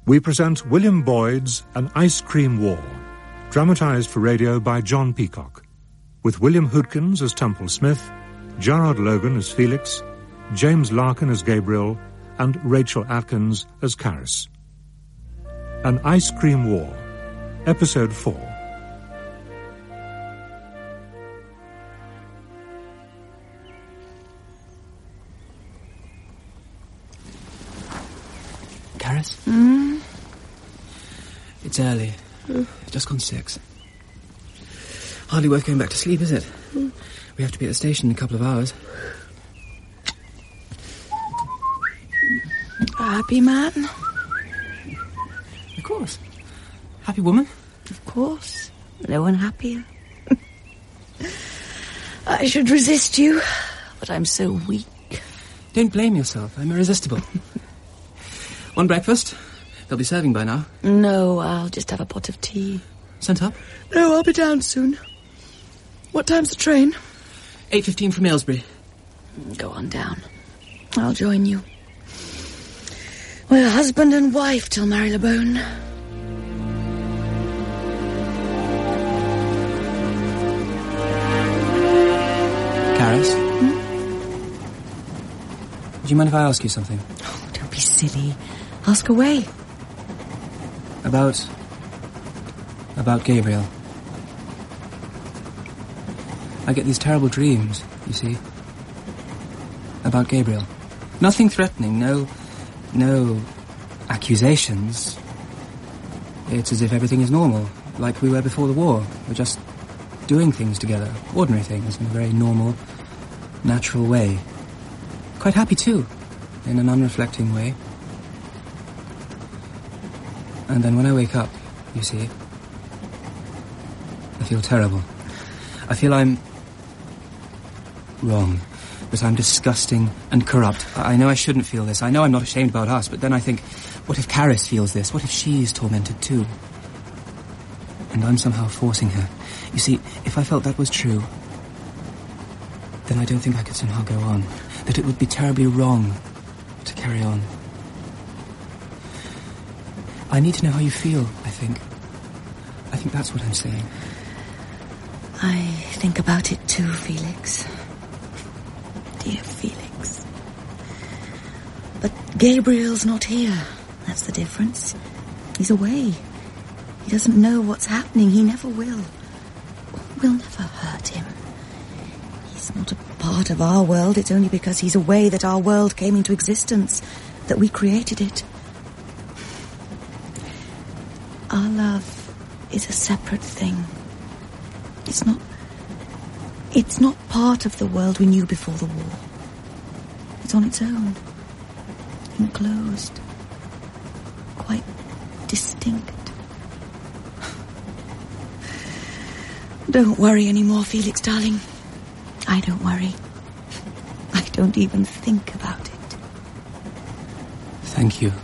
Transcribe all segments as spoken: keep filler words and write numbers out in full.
we present William Boyd's An Ice Cream War, dramatised for radio by John Peacock, with William Hootkins as Temple Smith, Gerard Logan as Felix, James Larkin as Gabriel, and Rachel Atkins as Caris. An Ice Cream War, Episode four. Caris? Mm? It's early. Mm. It's just gone six. Hardly worth going back to sleep, is it? Mm. We have to be at the station in a couple of hours. A happy man? Of course. Happy woman? Of course. No one happier. I should resist you, but I'm so weak. Don't blame yourself. I'm irresistible. Want breakfast? They'll be serving by now. No, I'll just have a pot of tea. Sent up? No, I'll be down soon. What time's the train? eight fifteen from Aylesbury. Go on down. I'll join you. We're husband and wife till Marylebone. Caris? Hmm? Do you mind if I ask you something? Oh, don't be silly. Ask away. About... about Gabriel. I get these terrible dreams, you see. About Gabriel. Nothing threatening, no... no... accusations. It's as if everything is normal, like we were before the war. We're just doing things together, ordinary things, in a very normal, natural way. Quite happy, too, in an unreflecting way. And then when I wake up, you see, I feel terrible. I feel I'm wrong, that I'm disgusting and corrupt. I know I shouldn't feel this. I know I'm not ashamed about us, but then I think, what if Caris feels this? What if she's tormented too? And I'm somehow forcing her. You see, if I felt that was true, then I don't think I could somehow go on. That it would be terribly wrong to carry on. I need to know how you feel, I think. I think that's what I'm saying. I think about it too, Felix. Dear Felix. But Gabriel's not here. That's the difference. He's away. He doesn't know what's happening. He never will. We'll never hurt him. He's not a part of our world. It's only because he's away that our world came into existence, that we created it. Our love is a separate thing. It's not... It's not part of the world we knew before the war. It's on its own. Enclosed. Quite distinct. Don't worry anymore, Felix, darling. I don't worry. I don't even think about it. Thank you.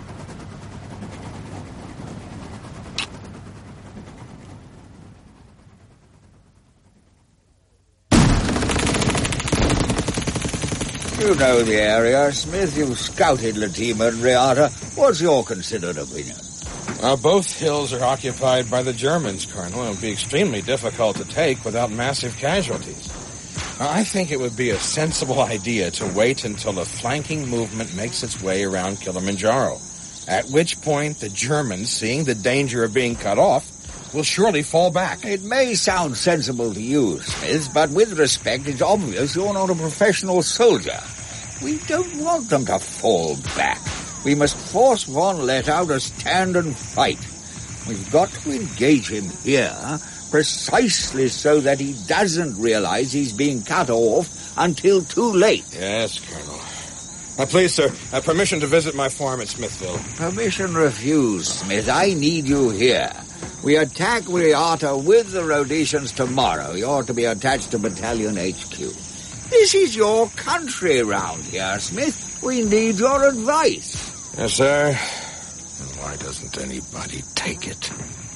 You know the area, Smith. You've scouted Latima and Reata. What's your considered opinion? Uh, both hills are occupied by the Germans, Colonel. It would be extremely difficult to take without massive casualties. I think it would be a sensible idea to wait until a flanking movement makes its way around Kilimanjaro, at which point the Germans, seeing the danger of being cut off, will surely fall back. It may sound sensible to you, Smith, but with respect, it's obvious you're not a professional soldier. We don't want them to fall back. We must force von Lettow to stand and fight. We've got to engage him here precisely so that he doesn't realize he's being cut off until too late. Yes, Colonel. Uh, please, sir, uh, permission to visit my farm at Smithville. Permission refused, Smith. I need you here. We attack Reata with the Rhodesians tomorrow. You're to be attached to Battalion H Q. This is your country round here, Smith. We need your advice. Yes, sir. And why doesn't anybody take it?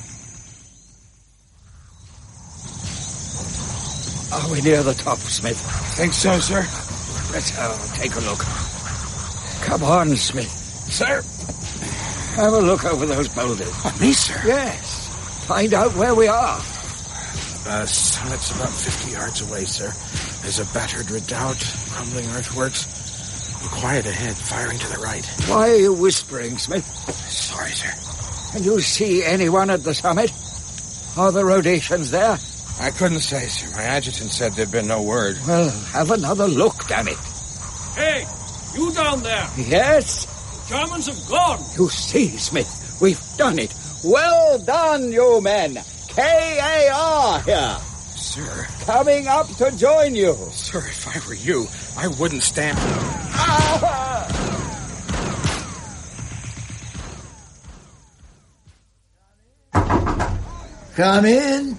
Are we near the top, Smith? Think so, sir. Let's uh, take a look. Come on, Smith. Sir. Have a look over those boulders. Oh, me, sir? Yes. Find out where we are. Uh, summit's about fifty yards away, sir. There's a battered redoubt, crumbling earthworks. And quiet ahead, firing to the right. Why are you whispering, Smith? Sorry, sir. Can you see anyone at the summit? Are the Rhodesians there? I couldn't say, sir. My adjutant said there'd been no word. Well, have another look, damn it. Hey, you down there. Yes? The Germans have gone. You see, Smith, we've done it. Well done, you men. K A R here. Sir. Coming up to join you. Sir, if I were you, I wouldn't stand... Ah! Come in.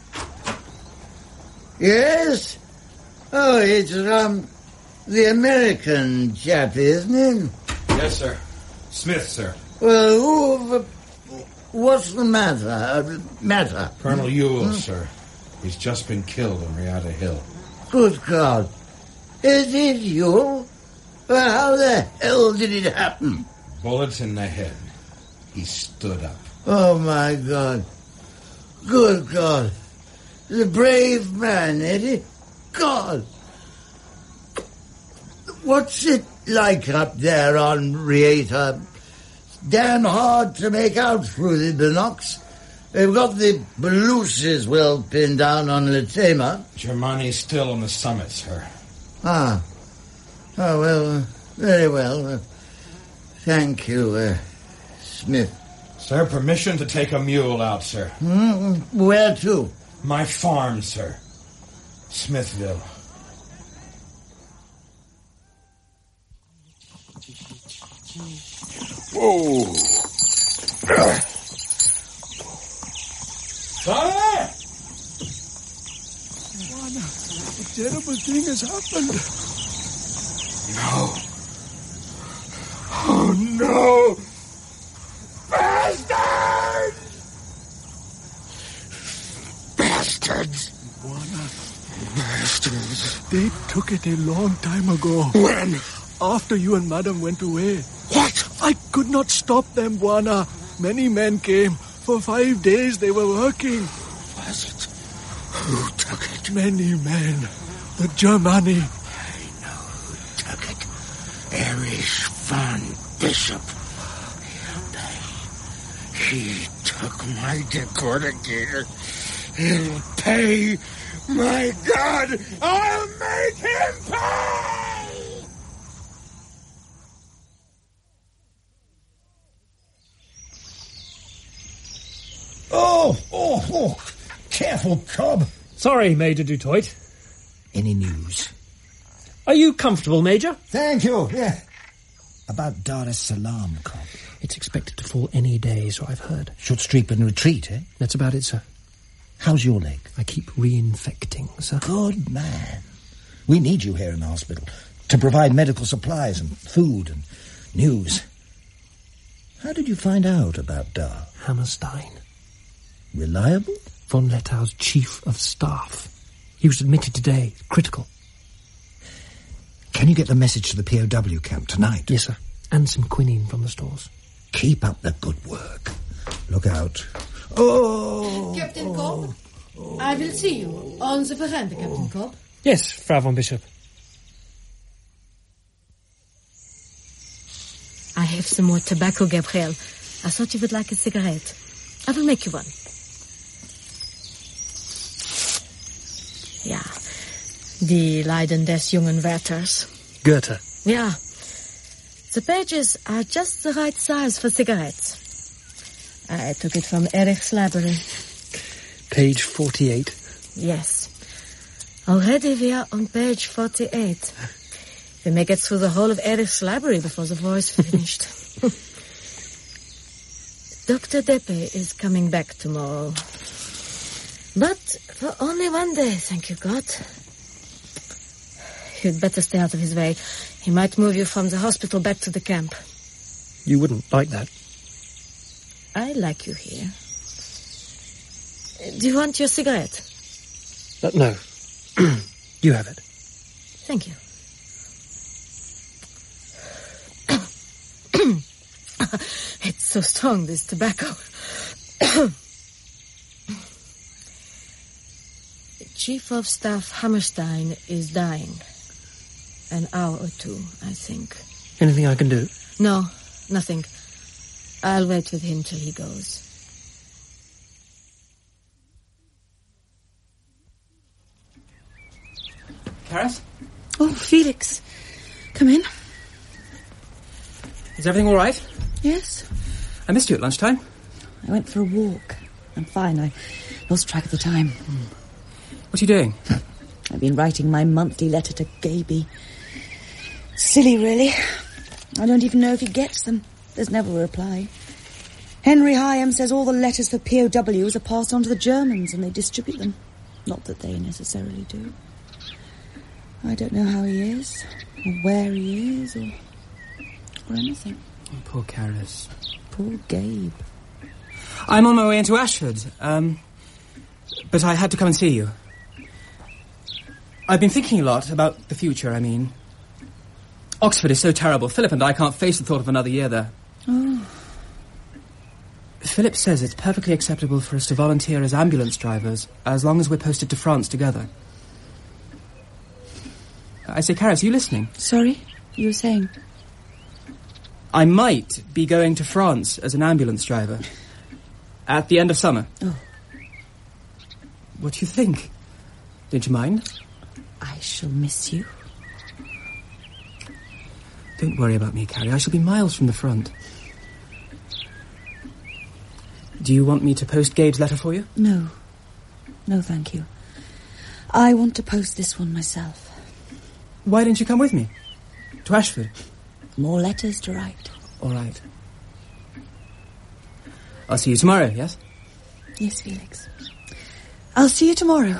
Yes? Oh, it's, um, the American chap, isn't it? Yes, sir. Smith, sir. Well, who... What's the matter? Uh, matter? Colonel Ewell, hmm? sir. He's just been killed on Riata Hill. Good God. Is it you? Well, how the hell did it happen? Bullets in the head. He stood up. Oh, my God. Good God. The brave man, Eddie. God. What's it like up there on Riata? Damn hard to make out through the binocs. They've got the Beluses well pinned down on Letema. Germani's still on the summit, sir. Ah. Oh, well, uh, very well. Uh, thank you, uh, Smith. Sir, permission to take a mule out, sir. Mm, where to? My farm, sir. Smithville. Whoa. Sire! Juana, a terrible thing has happened. No. Oh, no. Bastards! Bastards. Juana. Bastards. They took it a long time ago. When? After you and Madam went away. What? I could not stop them, Buana. Many men came. For five days they were working. Was it? Who took it? Many men. The Germani. I know who took it. Erich von Bishop. He took my decorticator. He'll pay. My God, I'll make him pay! Oh, oh, oh. Careful, Cobb. Sorry, Major Dutoit. Any news? Are you comfortable, Major? Thank you, yeah. About Dar es Salaam, Cobb. It's expected to fall any day, so I've heard. Should Streep and retreat, eh? That's about it, sir. How's your leg? I keep reinfecting, sir. Good man. We need you here in the hospital to provide medical supplies and food and news. How did you find out about Dar? Hammerstein. Reliable? Von Letau's chief of staff. He was admitted today. Critical. Can you get the message to the P O W camp tonight? Yes, sir. And some quinine from the stores. Keep up the good work. Look out. Oh! Captain Cobb, oh. I will see you on the veranda, Captain Cobb. Yes, Frau von Bishop. I have some more tobacco, Gabriel. I thought you would like a cigarette. I will make you one. Ja, die Leiden des jungen Wärters. Goethe. Yeah. The pages are just the right size for cigarettes. I took it from Erich's library. Page forty-eight. Yes. Already we are on page forty-eight. We may get through the whole of Erich's library before the war is finished. Doctor Deppe is coming back tomorrow. But for only one day, thank you, God. You'd better stay out of his way. He might move you from the hospital back to the camp. You wouldn't like that. I like you here. Do you want your cigarette? Uh, no. You have it. Thank you. It's so strong, this tobacco. Chief of Staff Hammerstein is dying. An hour or two, I think. Anything I can do? No, nothing. I'll wait with him till he goes. Karis? Oh, Felix. Come in. Is everything all right? Yes. I missed you at lunchtime. I went for a walk. I'm fine. I lost track of the time. Hmm. What are you doing? I've been writing my monthly letter to Gaby. Silly, really. I don't even know if he gets them. There's never a reply. Henry Hyam says all the letters for P O Ws are passed on to the Germans and they distribute them. Not that they necessarily do. I don't know how he is, or where he is, or, or anything. Oh, poor Karis. Poor Gabe. I'm on my way into Ashford, um, but I had to come and see you. I've been thinking a lot about the future, I mean. Oxford is so terrible. Philip and I can't face the thought of another year there. Oh. Philip says it's perfectly acceptable for us to volunteer as ambulance drivers as long as we're posted to France together. I say, Karis, are you listening? Sorry? You were saying? I might be going to France as an ambulance driver. At the end of summer. Oh. What do you think? Don't you mind? I shall miss you. Don't worry about me, Carrie. I shall be miles from the front. Do you want me to post Gabe's letter for you? No. No, thank you. I want to post this one myself. Why don't you come with me? To Ashford? More letters to write. All right. I'll see you tomorrow, yes? Yes, Felix. I'll see you tomorrow.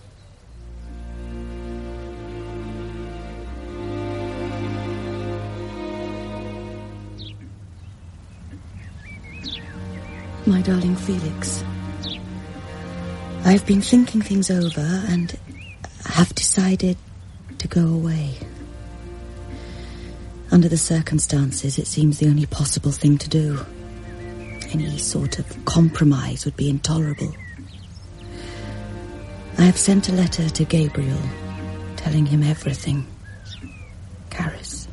My darling Felix, I've been thinking things over and have decided to go away. Under the circumstances, it seems the only possible thing to do. Any sort of compromise would be intolerable. I have sent a letter to Gabriel, telling him everything. Karis.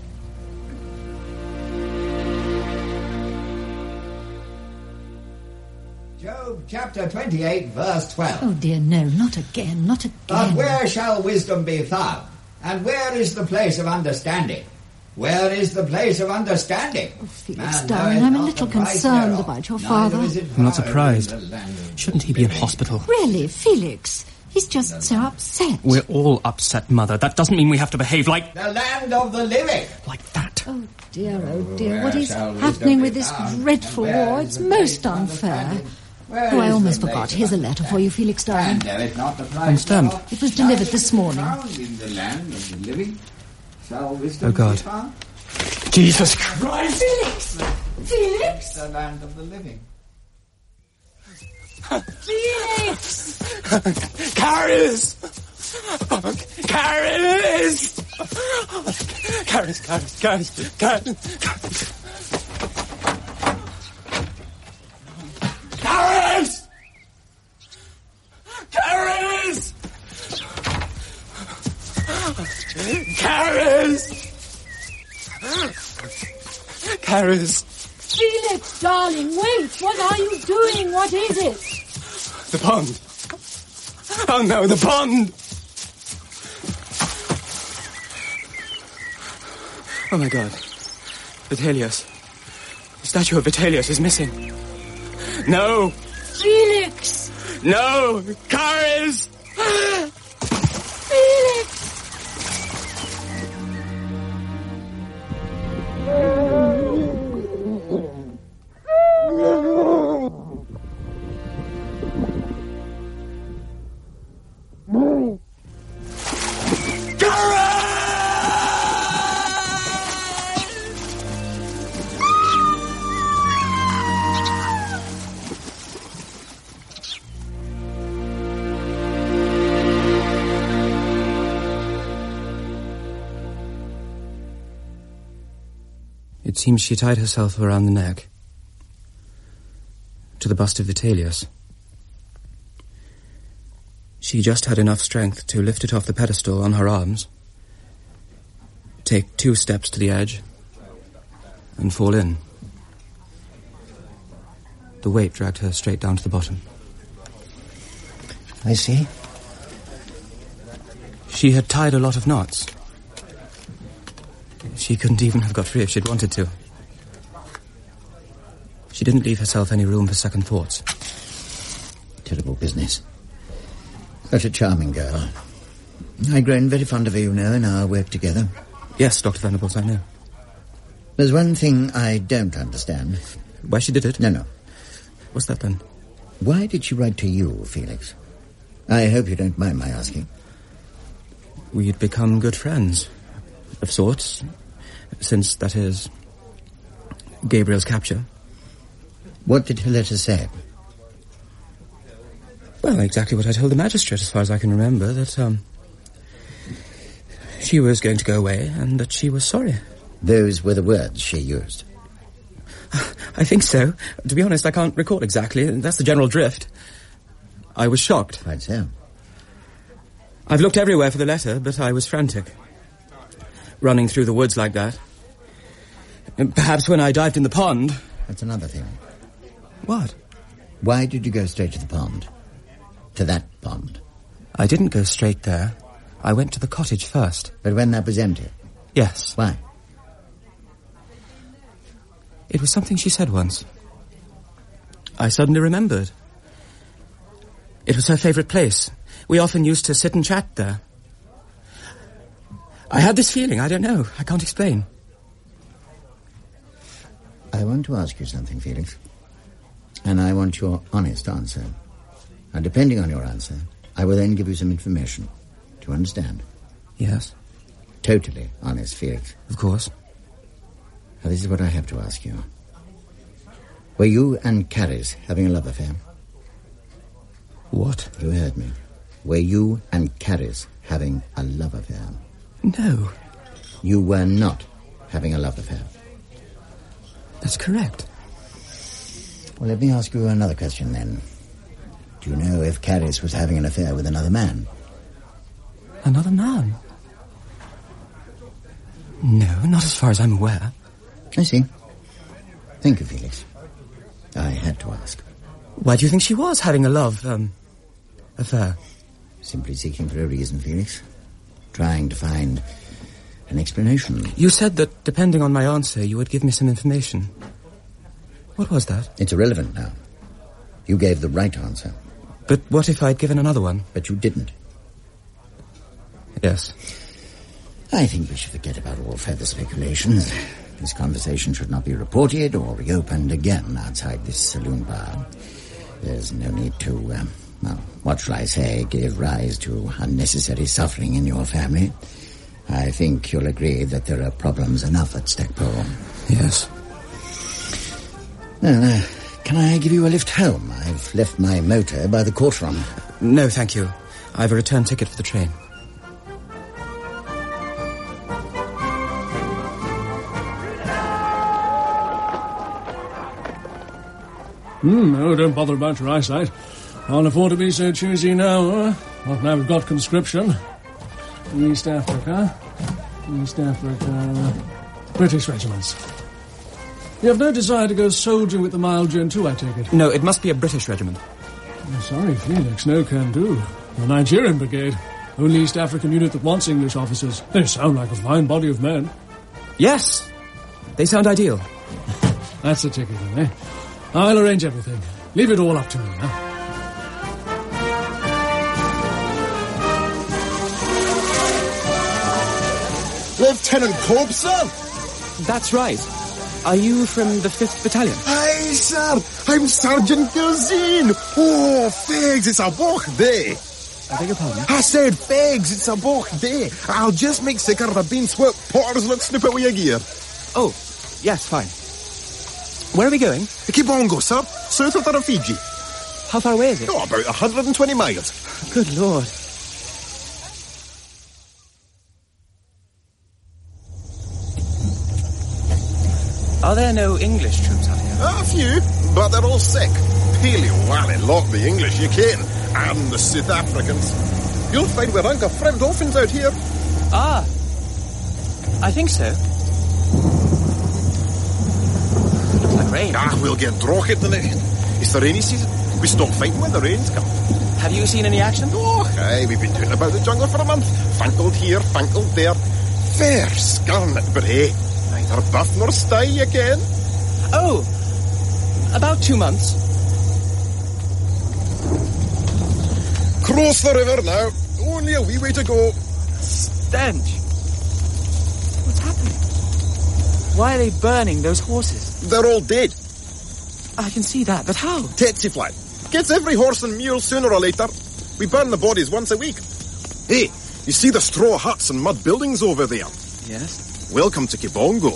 Job chapter twenty-eight, verse twelve. Oh dear, no, not again, not again. But where shall wisdom be found? And where is the place of understanding? Where is the place of understanding? Oh, Felix, darling, I'm a little concerned about your father. I'm not surprised. Shouldn't he be in hospital? Really, Felix? He's just so upset. We're all upset, Mother. That doesn't mean we have to behave like... The land of the living. Like that. Oh, dear, oh, dear. What is happening with this dreadful war? It's most unfair. Oh, I almost forgot. Here's a letter for you, Felix, darling. I'm stamped. It was delivered this morning. Oh, God. Jesus Christ! Felix! Felix! The land of the living. Felix! Karis! Karis! Karis, Karis, Karis, Karis! Karis! Karis! Karis! Karis! Felix, darling, wait! What are you doing? What is it? The pond. Oh no, the pond! Oh my God. Vitellius. The statue of Vitellius is missing. No! Felix! No! Karis! Felix! It seems she tied herself around the neck. to the bust of Vitellius. She just had enough strength to lift it off the pedestal on her arms, take two steps to the edge, and fall in. The weight dragged her straight down to the bottom. I see. She had tied a lot of knots. She couldn't even have got free if she'd wanted to. She didn't leave herself any room for second thoughts. Terrible business. But a charming girl. I've grown very fond of her, you know, in our work together. Yes, Doctor Venables, I know. There's one thing I don't understand. Why she did it? No, no. What's that, then? Why did she write to you, Felix? I hope you don't mind my asking. We'd become good friends, of sorts, since, that is, Gabriel's capture. What did her letter say? Well, exactly what I told the magistrate, as far as I can remember, that, um... she was going to go away, and that she was sorry. Those were the words she used? I think so. To be honest, I can't recall exactly. That's the general drift. I was shocked. Quite so. I've looked everywhere for the letter, but I was frantic. Running through the woods like that. And perhaps when I dived in the pond... That's another thing. What? Why did you go straight to the pond? To that pond? I didn't go straight there. I went to the cottage first. But when that was empty? Yes. Why? It was something she said once. I suddenly remembered. It was her favourite place. We often used to sit and chat there. I had this feeling, I don't know, I can't explain. I want to ask you something, Felix. And I want your honest answer. And depending on your answer, I will then give you some information. Do you understand? Yes. Totally honest, Felix. Of course. Now, this is what I have to ask you. Were you and Caris having a love affair? What? You heard me. Were you and Caris having a love affair? No. You were not having a love affair? That's correct. Well, let me ask you another question, then. Do you know if Caris was having an affair with another man? Another man? No, not as far as I'm aware. I see. Thank you, Felix. I had to ask. Why do you think she was having a love, um, affair? Simply seeking for a reason, Felix. Trying to find an explanation. You said that, depending on my answer, you would give me some information. What was that? It's irrelevant now. You gave the right answer. But what if I'd given another one? But you didn't. Yes. I think we should forget about all further speculations. This conversation should not be reported or reopened again outside this saloon bar. There's no need to, um, well, what shall I say, give rise to unnecessary suffering in your family. I think you'll agree that there are problems enough at Stackpole. Yes. Well, uh, can I give you a lift home? I've left my motor by the courtroom. No, thank you. I have a return ticket for the train. Hmm, no, don't bother about your eyesight. Can't afford to be so choosy now, huh? Not now we've got conscription. East Africa. East Africa. British regiments. You have no desire to go soldier with the Mile-Gen too, I take it? No, it must be a British regiment. I'm sorry, Felix, no can do. The Nigerian Brigade. Only East African unit that wants English officers. They sound like a fine body of men. Yes, they sound ideal. That's the ticket, then, eh? I'll arrange everything. Leave it all up to me, now. Lieutenant Corp, sir? That's right. Are you from the fifth Battalion? Aye, sir. I'm Sergeant Gilzine. Oh, fegs, it's a walk day. I beg your pardon? I said fegs, it's a walk day. I'll just make sicker of a bean swap. Porters look snippet with your gear. Oh, yes, fine. Where are we going? Kibongo, sir. South of the Rufiji. How far away is it? Oh, about one hundred twenty miles. Good Lord. Are there no English troops out here? A few, but they're all sick. Paleo Wally lot the English, you can, and the South Africans. You'll find we're rank of friend orphans out here. Ah, I think so. Looks like rain. Ah, we'll get rocket in it. It's the rainy season. We stop fighting when the rains come. Have you seen any action? Oh, aye, we've been doing about the jungle for a month. Fankled here, fankled there. Fair scarlet, but hey, neither buff nor stay again. Oh, about two months. Cross the river now. Only a wee way to go. Stench. What's happening? Why are they burning those horses? They're all dead. I can see that, but how? Tsetse fly. Gets every horse and mule sooner or later. We burn the bodies once a week. Hey, you see the straw huts and mud buildings over there? Yes. Welcome to Kibongo.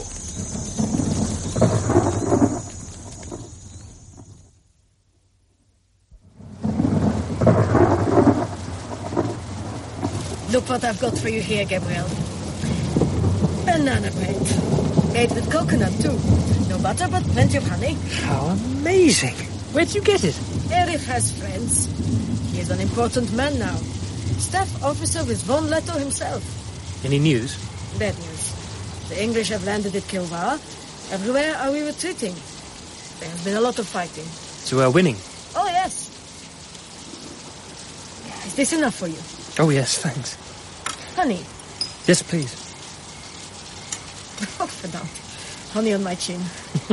Look what I've got for you here, Gabriel. Banana bread. Made with coconut, too. No butter, but plenty of honey. How amazing. Where'd you get it? Erich has friends. He is an important man now. Staff officer with Von Leto himself. Any news? Bad news. The English have landed at Kilwa. Everywhere are we retreating. There has been a lot of fighting. So we're winning? Oh, yes. Is this enough for you? Oh, yes, thanks. Honey. Yes, please. Oh, verdammt. Honey on my chin.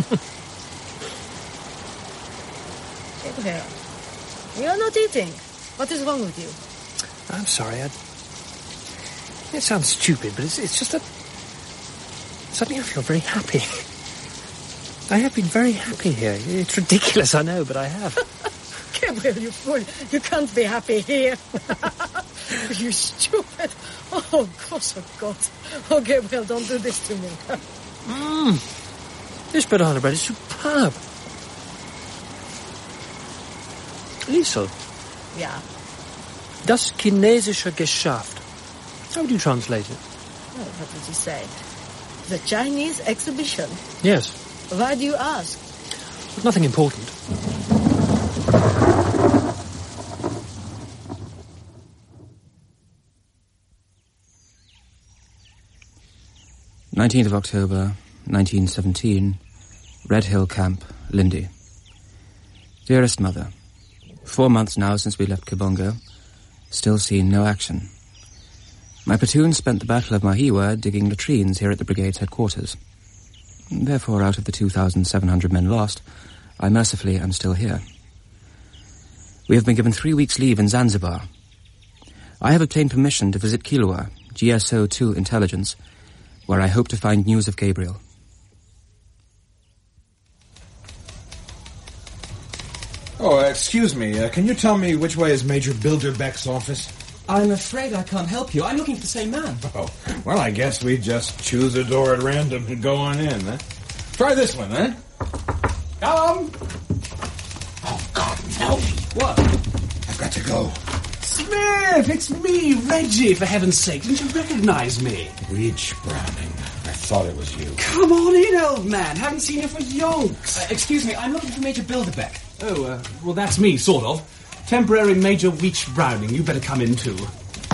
Gabriel, you're not eating. What is wrong with you? I'm sorry. I... It sounds stupid, but it's, it's just that... Suddenly I feel very happy. I have been very happy here. It's ridiculous, I know, but I have. Gabriel, you fool. You can't be happy here. You stupid. Oh, gosh, oh, God. Oh, Gabriel, don't do this to me. Mmm. This banana bread is superb. Liesel. Yeah. Das chinesische Geschäft. How would you translate it? Oh, what did you say? The Chinese exhibition? Yes. Why do you ask? Nothing important. nineteenth of October, nineteen seventeen, Red Hill Camp, Lindi. Dearest Mother, four months now since we left Kibongo. Still seen no action. My platoon spent the Battle of Mahiwa digging latrines here at the brigade's headquarters. Therefore, out of the two thousand seven hundred men lost, I mercifully am still here. We have been given three weeks' leave in Zanzibar. I have obtained permission to visit Kilwa, G S O two Intelligence, where I hope to find news of Gabriel. Oh, uh, excuse me. Uh, can you tell me which way is Major Bilderbeck's office? I'm afraid I can't help you. I'm looking for the same man. Oh, well, I guess we just choose a door at random and go on in, huh? Try this one, huh? Come! Oh, God, no. What? I've got to go. Smith, it's me, Reggie, for heaven's sake. Didn't you recognize me? Weech Browning. I thought it was you. Come on in, old man. Haven't seen you for yonks. Uh, excuse me, I'm looking for Major Bilderbeck. Oh, uh, well, that's me, sort of. Temporary Major Weech Browning. You better come in, too.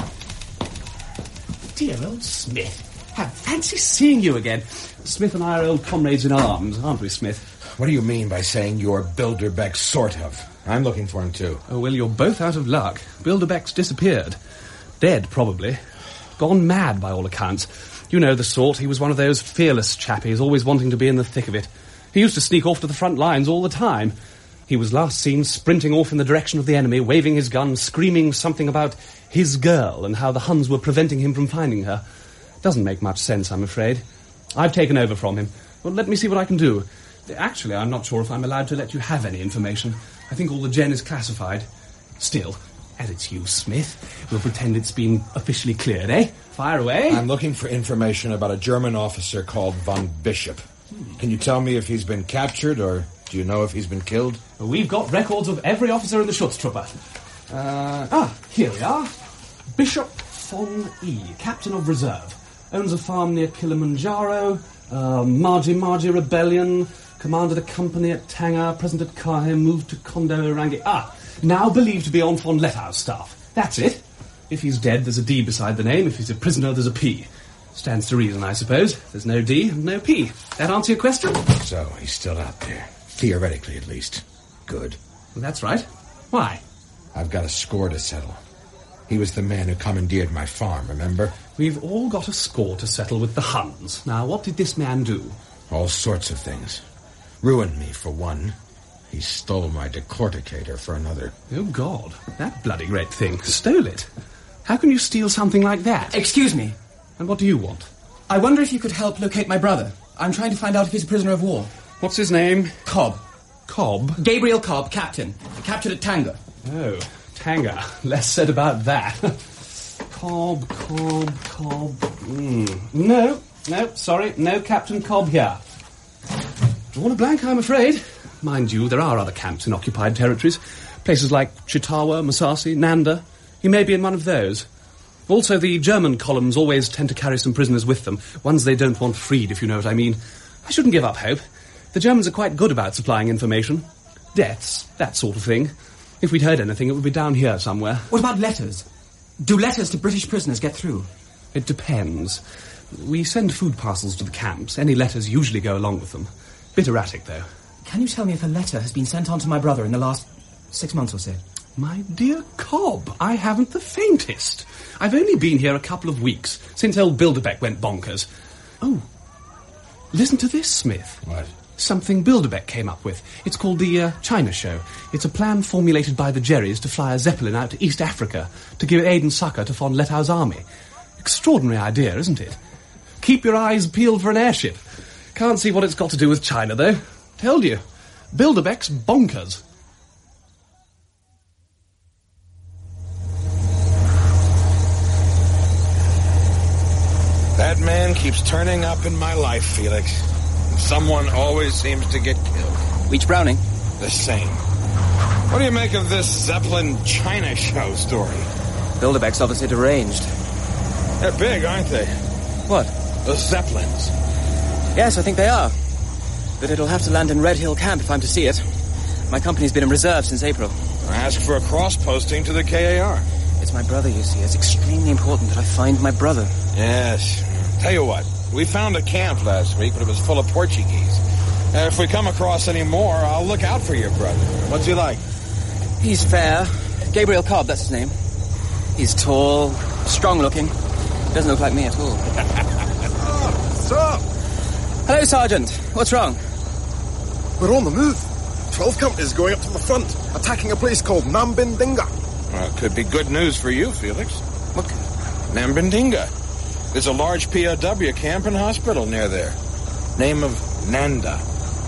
Dear old Smith. I fancy seeing you again. Smith and I are old comrades in arms, aren't we, Smith? What do you mean by saying you're Bilderbeck, sort of? I'm looking for him, too. Oh, well, you're both out of luck. Bilderbeck's disappeared. Dead, probably. Gone mad, by all accounts. You know the sort. He was one of those fearless chappies, always wanting to be in the thick of it. He used to sneak off to the front lines all the time. He was last seen sprinting off in the direction of the enemy, waving his gun, screaming something about his girl and how the Huns were preventing him from finding her. Doesn't make much sense, I'm afraid. I've taken over from him. Well, let me see what I can do. Actually, I'm not sure if I'm allowed to let you have any information. I think all the gen is classified. Still, as it's you, Smith, we'll pretend it's been officially cleared, eh? Fire away. I'm looking for information about a German officer called von Bishop. Can you tell me if he's been captured, or do you know if he's been killed? We've got records of every officer in the Schutztruppe. Uh, ah, here we are. Bishop von E, Captain of Reserve. Owns a farm near Kilimanjaro, uh, Margie Margie Rebellion, Commanded a company at Tanger, present at Karhim, moved to Kondo Orangi. Ah, now believed to be on von Letau's staff. That's it. If he's dead, there's a D beside the name. If he's a prisoner, there's a P. Stands to reason, I suppose. There's no D and no P. That answer your question? So, he's still out there. Theoretically, at least. Good. Well, that's right. Why? I've got a score to settle. He was the man who commandeered my farm, remember? We've all got a score to settle with the Huns. Now, what did this man do? All sorts of things. Ruined me, for one. He stole my decorticator for another. Oh, God. That bloody great thing. Stole it. How can you steal something like that? Excuse me. And what do you want? I wonder if you could help locate my brother. I'm trying to find out if he's a prisoner of war. What's his name? Cobb. Cobb? Gabriel Cobb, captain. Captured at Tanger. Oh, Tanger. Less said about that. Cobb, Cobb, Cobb... Mm. No, no, sorry, no Captain Cobb here. Drawn a blank, I'm afraid. Mind you, there are other camps in occupied territories. Places like Chitawa, Musashi, Nanda. He may be in one of those. Also, the German columns always tend to carry some prisoners with them, ones they don't want freed, if you know what I mean. I shouldn't give up hope. The Germans are quite good about supplying information. Deaths, that sort of thing. If we'd heard anything, it would be down here somewhere. What about letters? Do letters to British prisoners get through? It depends. We send food parcels to the camps. Any letters usually go along with them. Bit erratic, though. Can you tell me if a letter has been sent on to my brother in the last six months or so? My dear Cobb, I haven't the faintest. I've only been here a couple of weeks, since old Bilderbeck went bonkers. Oh, listen to this, Smith. What? Something Bilderbeck came up with. It's called the uh, China Show. It's a plan formulated by the Jerrys to fly a Zeppelin out to East Africa to give aid and succour to von Letau's army. Extraordinary idea, isn't it? Keep your eyes peeled for an airship. Can't see what it's got to do with China, though. Told you. Bilderbeck's bonkers. That man keeps turning up in my life, Felix. Someone always seems to get killed. Leech Browning? The same. What do you make of this Zeppelin China Show story? Bilderbeck's obviously deranged. They're big, aren't they? What? The Zeppelins. Yes, I think they are. But it'll have to land in Red Hill Camp if I'm to see it. My company's been in reserve since April. Ask for a cross-posting to the K A R. It's my brother, you see. It's extremely important that I find my brother. Yes. Tell you what, we found a camp last week, but it was full of Portuguese. Uh, if we come across any more, I'll look out for your brother. What's he like? He's fair. Gabriel Cobb, that's his name. He's tall, strong-looking. Doesn't look like me at all. Ah, sir! Hello, Sergeant. What's wrong? We're on the move. Twelve companies going up to the front, attacking a place called Nambindinga. Well, it could be good news for you, Felix. What? Nambindinga. There's a large P O W camp and hospital near there. Name of Nanda.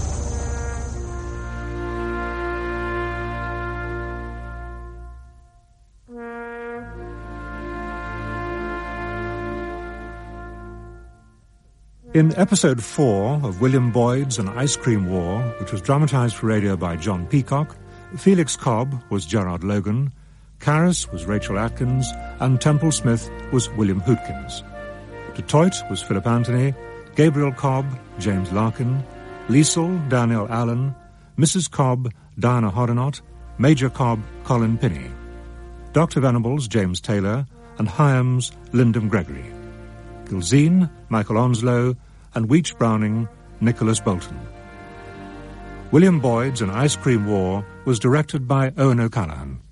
In episode four of William Boyd's An Ice Cream War, which was dramatised for radio by John Peacock, Felix Cobb was Gerard Logan, Karras was Rachel Atkins, and Temple Smith was William Hootkins. Detroit was Philip Anthony, Gabriel Cobb, James Larkin, Liesel, Daniel Allen, Missus Cobb, Diana Hoddinott, Major Cobb, Colin Pinney, Doctor Venables, James Taylor, and Hyams, Lyndon Gregory. Gilzine, Michael Onslow, and Weech Browning, Nicholas Bolton. William Boyd's An Ice Cream War was directed by Owen O'Callaghan.